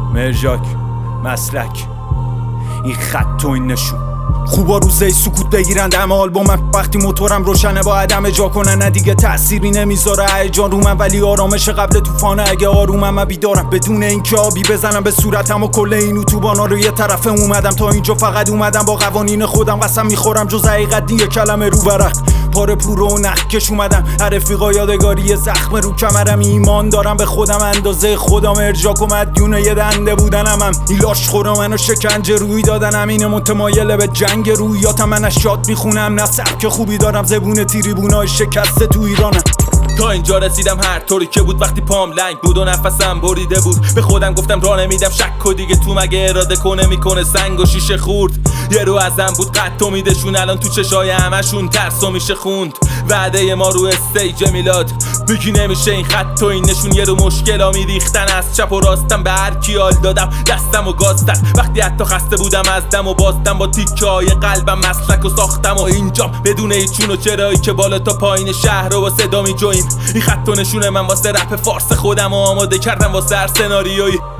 مرژاک مسلک، این خط و این نشون خوبا روزه سکوت بگیرند، اما آلبومم وقتی موتورم روشنه با عدم جا کنن، نه دیگه تأثیری نمیذاره هیجان رو من، ولی آرامش قبل طوفانه. اگه آرومم من بیدارم بدون اینکه آبی بزنم به صورتم و کل این اتوبانا رو یه طرفه اومدم تا اینجا، فقط اومدم با قوانین خودم قسم میخورم جز حقیقت یه کلمه رو ورق پاره پورو و نخکش اومدم. رفیقا یادگاری زخم رو کمرم، ایمان دارم به خودم اندازه خودم، ارجاک و مدیون یه دنده بودنم. این لاش خورا منو شکنجه روی دادنم، اینه متمایل به جنگ رویاتم. من اشیات میخونم نه سبک خوبی دارم، زبون تریبونای شکسته تو ایرانم. تا اینجا رسیدم هر طوری که بود، وقتی پام لنگ بود و نفسم بریده بود، به خودم گفتم راه نمیدم، شک و دیگه تو مگه اراده کنه میکنه سنگ و شیشه خورد. یه رو ازم بود قد امیدشون، الان تو چشای همشون ترس و میشه خوند. وعده ما رو استیج میلاد میگی نمیشه این خط و این نشون، یه رو مشکلا میریختن از چپ و راستم، به هر کی حال دادم دستم و گاز زد. وقتی حتی خسته بودم از دم و باستم، با تیکه های قلبم مسلک و ساختم و اینجام بدون هیچ چون و چرایی که بالا تا پایین شهر رو با صدا میجویم. این خط و نشون من واسه رپ فارس خودم و آماده کردم واسه هر سناریویی.